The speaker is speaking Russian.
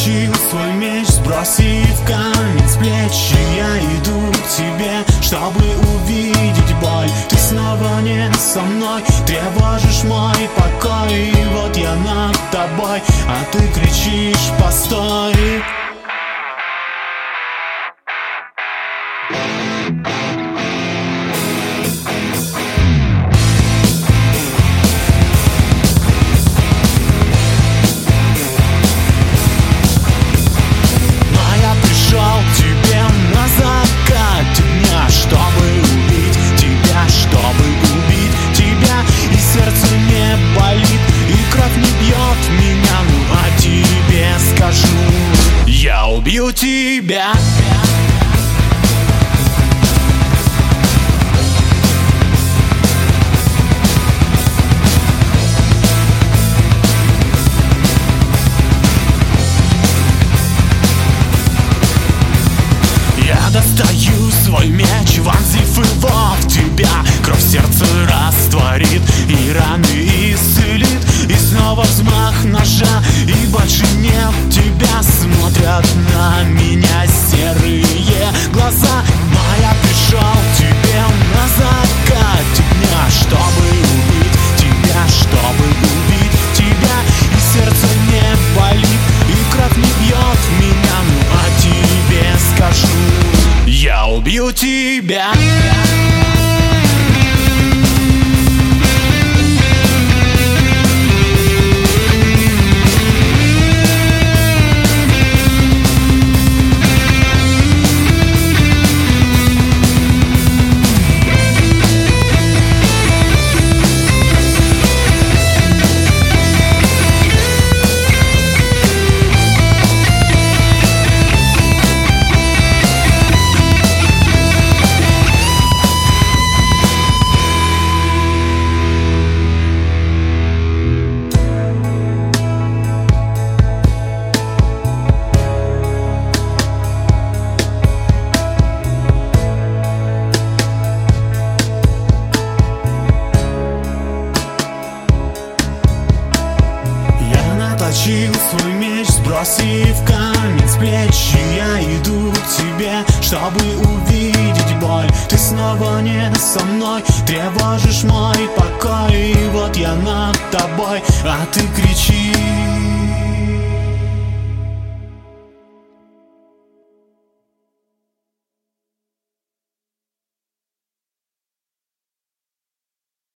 наточил свой меч, сбросив камень с плеч. И я иду к тебе, чтобы увидеть боль. Ты снова не со мной, тревожишь мой покой. И вот я над тобой, а ты кричишь: постой. Я убью тебя. Я достаю свой меч, вонзив его в тебя. Кровь сердце растворит и раны исцелит. И снова взмах ножа, и больше нет тебя. Смотрят на меня серые глаза. Но я пришел к тебе на закате дня, чтобы убить тебя, чтобы убить тебя. И сердце не болит, и кровь не бьет меня. Ну а тебе скажу: я убью тебя. Наточил свой меч, сбросив камень с плеч. И я иду к тебе, чтобы увидеть боль. Ты снова не со мной, тревожишь мой покой. И вот я над тобой, а ты кричишь: